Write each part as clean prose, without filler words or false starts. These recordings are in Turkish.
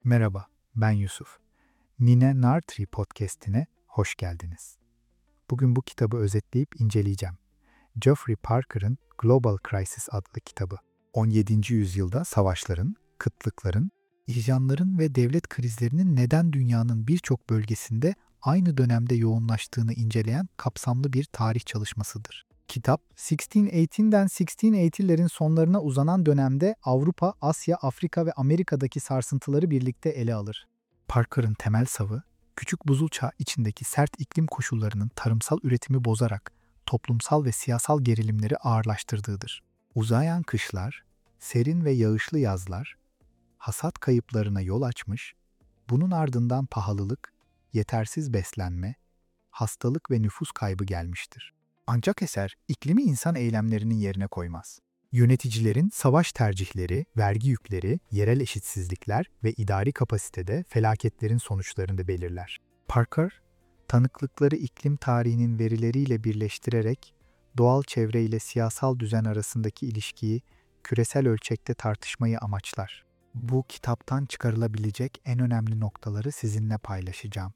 Merhaba, ben Yusuf. Nine Nartri podcast'ine hoş geldiniz. Bugün bu kitabı özetleyip inceleyeceğim. Geoffrey Parker'ın Global Crisis adlı kitabı. 17. yüzyılda savaşların, kıtlıkların, isyanların ve devlet krizlerinin neden dünyanın birçok bölgesinde aynı dönemde yoğunlaştığını inceleyen kapsamlı bir tarih çalışmasıdır. Kitap, 1618'den 1680'lerin sonlarına uzanan dönemde Avrupa, Asya, Afrika ve Amerika'daki sarsıntıları birlikte ele alır. Parker'ın temel savı, küçük buzul çağı içindeki sert iklim koşullarının tarımsal üretimi bozarak toplumsal ve siyasal gerilimleri ağırlaştırdığıdır. Uzayan kışlar, serin ve yağışlı yazlar, hasat kayıplarına yol açmış, bunun ardından pahalılık, yetersiz beslenme, hastalık ve nüfus kaybı gelmiştir. Ancak eser, iklimi insan eylemlerinin yerine koymaz. Yöneticilerin savaş tercihleri, vergi yükleri, yerel eşitsizlikler ve idari kapasitede felaketlerin sonuçlarını belirler. Parker, tanıklıkları iklim tarihinin verileriyle birleştirerek doğal çevre ile siyasal düzen arasındaki ilişkiyi küresel ölçekte tartışmayı amaçlar. Bu kitaptan çıkarılabilecek en önemli noktaları sizinle paylaşacağım.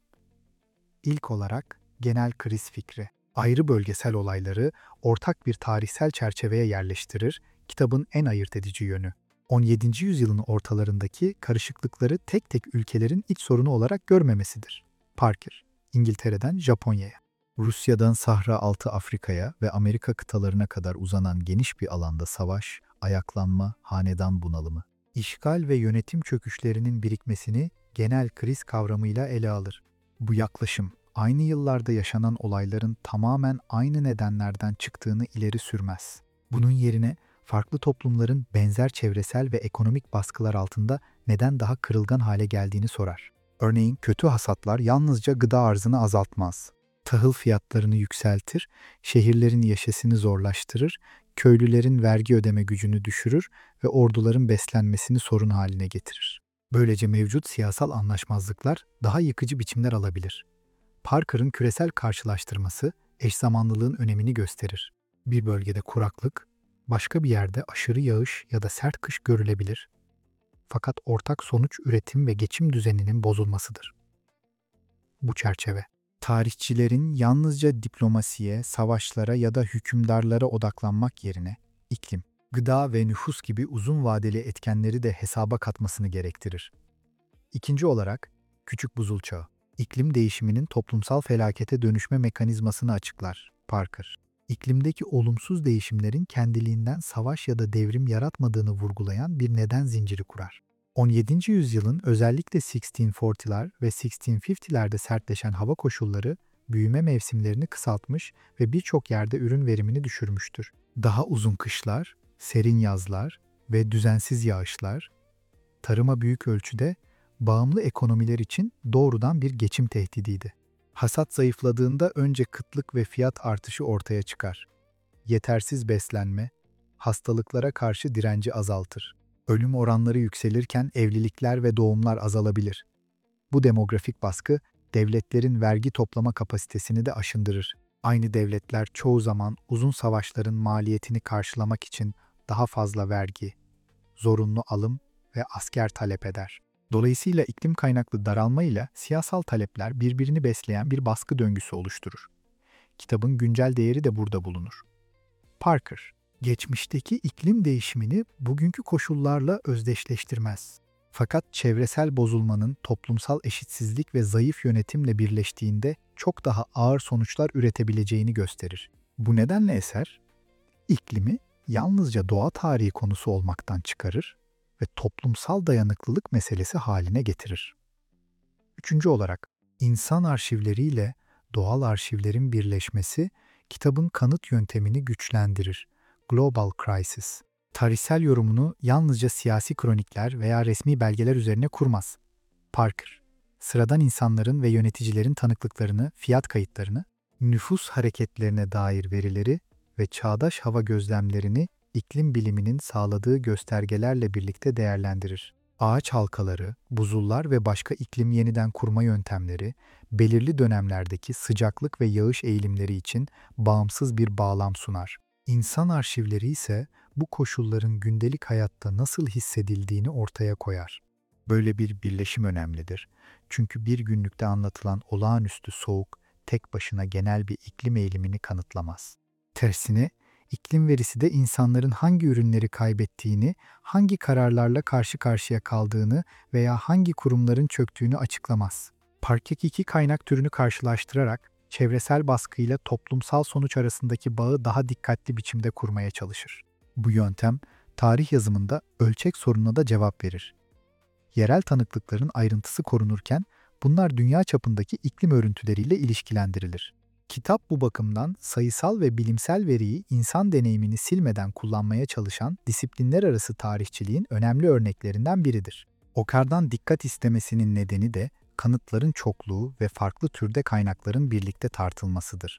İlk olarak genel kriz fikri. Ayrı bölgesel olayları ortak bir tarihsel çerçeveye yerleştirir, kitabın en ayırt edici yönü. 17. yüzyılın ortalarındaki karışıklıkları tek tek ülkelerin iç sorunu olarak görmemesidir. Parker, İngiltere'den Japonya'ya, Rusya'dan Sahra Altı Afrika'ya ve Amerika kıtalarına kadar uzanan geniş bir alanda savaş, ayaklanma, hanedan bunalımı, işgal ve yönetim çöküşlerinin birikmesini genel kriz kavramıyla ele alır. Bu yaklaşım, aynı yıllarda yaşanan olayların tamamen aynı nedenlerden çıktığını ileri sürmez. Bunun yerine farklı toplumların benzer çevresel ve ekonomik baskılar altında neden daha kırılgan hale geldiğini sorar. Örneğin kötü hasatlar yalnızca gıda arzını azaltmaz. Tahıl fiyatlarını yükseltir, şehirlerin yaşasını zorlaştırır, köylülerin vergi ödeme gücünü düşürür ve orduların beslenmesini sorun haline getirir. Böylece mevcut siyasal anlaşmazlıklar daha yıkıcı biçimler alabilir. Parker'ın küresel karşılaştırması eşzamanlılığın önemini gösterir. Bir bölgede kuraklık, başka bir yerde aşırı yağış ya da sert kış görülebilir. Fakat ortak sonuç üretim ve geçim düzeninin bozulmasıdır. Bu çerçeve, tarihçilerin yalnızca diplomasiye, savaşlara ya da hükümdarlara odaklanmak yerine iklim, gıda ve nüfus gibi uzun vadeli etkenleri de hesaba katmasını gerektirir. İkinci olarak, küçük buzul çağı. İklim değişiminin toplumsal felakete dönüşme mekanizmasını açıklar Parker. İklimdeki olumsuz değişimlerin kendiliğinden savaş ya da devrim yaratmadığını vurgulayan bir neden zinciri kurar. 17. yüzyılın özellikle 1640'lar ve 1650'lerde sertleşen hava koşulları büyüme mevsimlerini kısaltmış ve birçok yerde ürün verimini düşürmüştür. Daha uzun kışlar, serin yazlar ve düzensiz yağışlar tarıma büyük ölçüde bağımlı ekonomiler için doğrudan bir geçim tehdidiydi. Hasat zayıfladığında önce kıtlık ve fiyat artışı ortaya çıkar. Yetersiz beslenme, hastalıklara karşı direnci azaltır. Ölüm oranları yükselirken evlilikler ve doğumlar azalabilir. Bu demografik baskı, devletlerin vergi toplama kapasitesini de aşındırır. Aynı devletler çoğu zaman uzun savaşların maliyetini karşılamak için daha fazla vergi, zorunlu alım ve asker talep eder. Dolayısıyla iklim kaynaklı daralma ile siyasal talepler birbirini besleyen bir baskı döngüsü oluşturur. Kitabın güncel değeri de burada bulunur. Parker, geçmişteki iklim değişimini bugünkü koşullarla özdeşleştirmez. Fakat çevresel bozulmanın toplumsal eşitsizlik ve zayıf yönetimle birleştiğinde çok daha ağır sonuçlar üretebileceğini gösterir. Bu nedenle eser, iklimi yalnızca doğa tarihi konusu olmaktan çıkarır ve toplumsal dayanıklılık meselesi haline getirir. Üçüncü olarak, insan arşivleriyle doğal arşivlerin birleşmesi kitabın kanıt yöntemini güçlendirir. Global Crisis, tarihsel yorumunu yalnızca siyasi kronikler veya resmi belgeler üzerine kurmaz. Parker, sıradan insanların ve yöneticilerin tanıklıklarını, fiyat kayıtlarını, nüfus hareketlerine dair verileri ve çağdaş hava gözlemlerini iklim biliminin sağladığı göstergelerle birlikte değerlendirir. Ağaç halkaları, buzullar ve başka iklim yeniden kurma yöntemleri, belirli dönemlerdeki sıcaklık ve yağış eğilimleri için bağımsız bir bağlam sunar. İnsan arşivleri ise bu koşulların gündelik hayatta nasıl hissedildiğini ortaya koyar. Böyle bir birleşim önemlidir. Çünkü bir günlükte anlatılan olağanüstü soğuk tek başına genel bir iklim eğilimini kanıtlamaz. Tersine, iklim verisi de insanların hangi ürünleri kaybettiğini, hangi kararlarla karşı karşıya kaldığını veya hangi kurumların çöktüğünü açıklamaz. Parkek iki kaynak türünü karşılaştırarak çevresel baskıyla toplumsal sonuç arasındaki bağı daha dikkatli biçimde kurmaya çalışır. Bu yöntem, tarih yazımında ölçek sorununa da cevap verir. Yerel tanıklıkların ayrıntısı korunurken bunlar dünya çapındaki iklim örüntüleriyle ilişkilendirilir. Kitap bu bakımdan sayısal ve bilimsel veriyi insan deneyimini silmeden kullanmaya çalışan disiplinler arası tarihçiliğin önemli örneklerinden biridir. Okar'dan dikkat istemesinin nedeni de kanıtların çokluğu ve farklı türde kaynakların birlikte tartılmasıdır.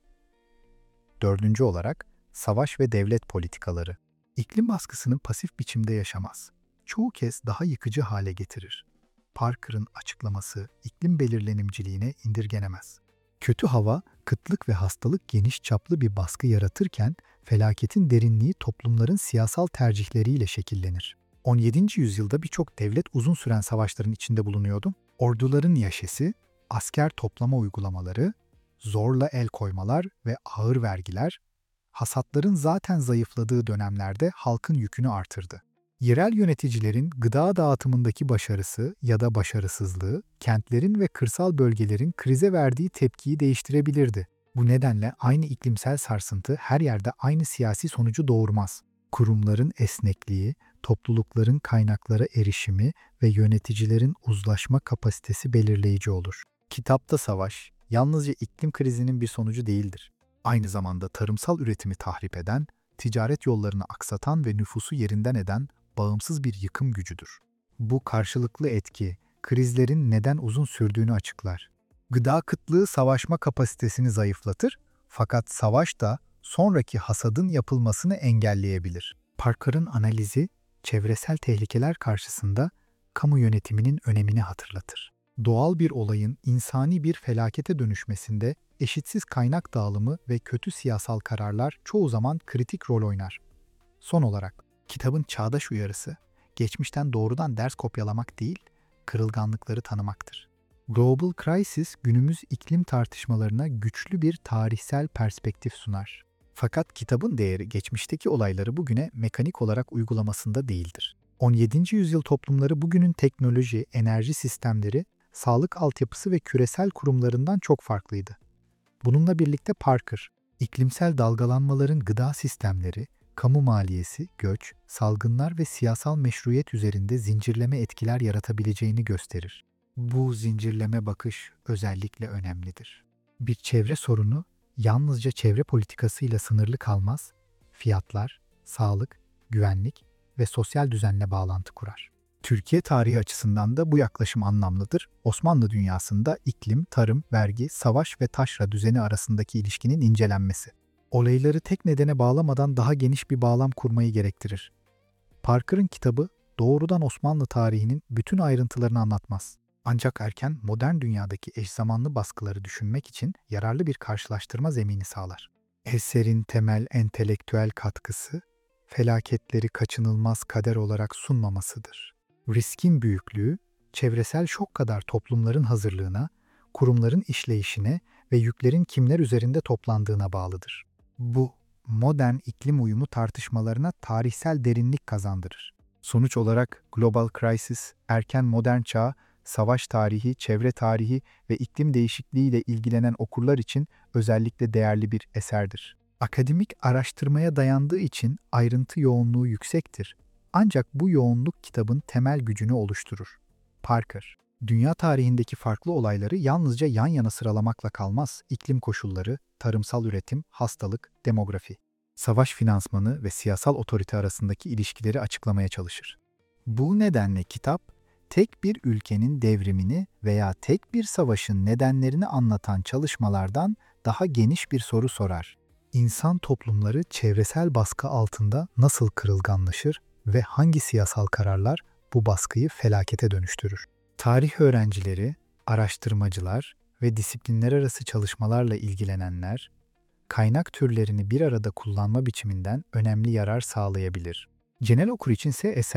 Dördüncü olarak, savaş ve devlet politikaları. İklim baskısını pasif biçimde yaşamaz. Çoğu kez daha yıkıcı hale getirir. Parker'ın açıklaması iklim belirlenimciliğine indirgenemez. Kötü hava, kıtlık ve hastalık geniş çaplı bir baskı yaratırken, felaketin derinliği toplumların siyasal tercihleriyle şekillenir. 17. yüzyılda birçok devlet uzun süren savaşların içinde bulunuyordu. Orduların yaşesi, asker toplama uygulamaları, zorla el koymalar ve ağır vergiler, hasatların zaten zayıfladığı dönemlerde halkın yükünü artırdı. Yerel yöneticilerin gıda dağıtımındaki başarısı ya da başarısızlığı, kentlerin ve kırsal bölgelerin krize verdiği tepkiyi değiştirebilirdi. Bu nedenle aynı iklimsel sarsıntı her yerde aynı siyasi sonucu doğurmaz. Kurumların esnekliği, toplulukların kaynaklara erişimi ve yöneticilerin uzlaşma kapasitesi belirleyici olur. Kitapta savaş, yalnızca iklim krizinin bir sonucu değildir. Aynı zamanda tarımsal üretimi tahrip eden, ticaret yollarını aksatan ve nüfusu yerinden eden bağımsız bir yıkım gücüdür. Bu karşılıklı etki, krizlerin neden uzun sürdüğünü açıklar. Gıda kıtlığı savaşma kapasitesini zayıflatır, fakat savaş da sonraki hasadın yapılmasını engelleyebilir. Parker'ın analizi, çevresel tehlikeler karşısında kamu yönetiminin önemini hatırlatır. Doğal bir olayın insani bir felakete dönüşmesinde eşitsiz kaynak dağılımı ve kötü siyasal kararlar çoğu zaman kritik rol oynar. Son olarak, kitabın çağdaş uyarısı, geçmişten doğrudan ders kopyalamak değil, kırılganlıkları tanımaktır. Global Crisis, günümüz iklim tartışmalarına güçlü bir tarihsel perspektif sunar. Fakat kitabın değeri geçmişteki olayları bugüne mekanik olarak uygulamasında değildir. 17. yüzyıl toplumları bugünün teknoloji, enerji sistemleri, sağlık altyapısı ve küresel kurumlarından çok farklıydı. Bununla birlikte Parker, iklimsel dalgalanmaların gıda sistemleri, kamu maliyesi, göç, salgınlar ve siyasal meşruiyet üzerinde zincirleme etkiler yaratabileceğini gösterir. Bu zincirleme bakış özellikle önemlidir. Bir çevre sorunu yalnızca çevre politikasıyla sınırlı kalmaz, fiyatlar, sağlık, güvenlik ve sosyal düzenle bağlantı kurar. Türkiye tarihi açısından da bu yaklaşım anlamlıdır. Osmanlı dünyasında iklim, tarım, vergi, savaş ve taşra düzeni arasındaki ilişkinin incelenmesi. Olayları tek nedene bağlamadan daha geniş bir bağlam kurmayı gerektirir. Parker'ın kitabı doğrudan Osmanlı tarihinin bütün ayrıntılarını anlatmaz. Ancak erken modern dünyadaki eş zamanlı baskıları düşünmek için yararlı bir karşılaştırma zemini sağlar. Eserin temel entelektüel katkısı, felaketleri kaçınılmaz kader olarak sunmamasıdır. Riskin büyüklüğü, çevresel şok kadar toplumların hazırlığına, kurumların işleyişine ve yüklerin kimler üzerinde toplandığına bağlıdır. Bu, modern iklim uyumu tartışmalarına tarihsel derinlik kazandırır. Sonuç olarak Global Crisis, erken modern çağ, savaş tarihi, çevre tarihi ve iklim değişikliği ile ilgilenen okurlar için özellikle değerli bir eserdir. Akademik araştırmaya dayandığı için ayrıntı yoğunluğu yüksektir. Ancak bu yoğunluk kitabın temel gücünü oluşturur. Parker, dünya tarihindeki farklı olayları yalnızca yan yana sıralamakla kalmaz, iklim koşulları, tarımsal üretim, hastalık, demografi, savaş finansmanı ve siyasal otorite arasındaki ilişkileri açıklamaya çalışır. Bu nedenle kitap, tek bir ülkenin devrimini veya tek bir savaşın nedenlerini anlatan çalışmalardan daha geniş bir soru sorar. İnsan toplumları çevresel baskı altında nasıl kırılganlaşır ve hangi siyasal kararlar bu baskıyı felakete dönüştürür? Tarih öğrencileri, araştırmacılar ve disiplinler arası çalışmalarla ilgilenenler, kaynak türlerini bir arada kullanma biçiminden önemli yarar sağlayabilir. Genel okur içinse eser,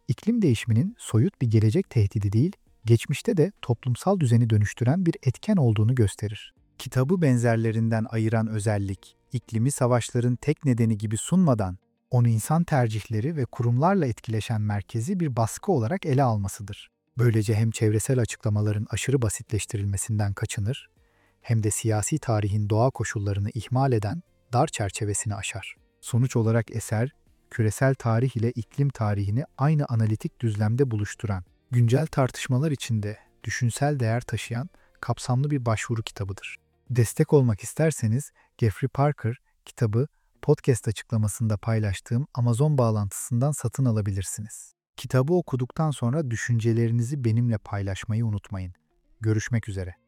İklim değişiminin soyut bir gelecek tehdidi değil, geçmişte de toplumsal düzeni dönüştüren bir etken olduğunu gösterir. Kitabı benzerlerinden ayıran özellik, iklimi savaşların tek nedeni gibi sunmadan, onu insan tercihleri ve kurumlarla etkileşen merkezi bir baskı olarak ele almasıdır. Böylece hem çevresel açıklamaların aşırı basitleştirilmesinden kaçınır, hem de siyasi tarihin doğa koşullarını ihmal eden dar çerçevesini aşar. Sonuç olarak eser, küresel tarih ile iklim tarihini aynı analitik düzlemde buluşturan, güncel tartışmalar içinde düşünsel değer taşıyan kapsamlı bir başvuru kitabıdır. Destek olmak isterseniz Jeffrey Parker kitabı podcast açıklamasında paylaştığım Amazon bağlantısından satın alabilirsiniz. Kitabı okuduktan sonra düşüncelerinizi benimle paylaşmayı unutmayın. Görüşmek üzere.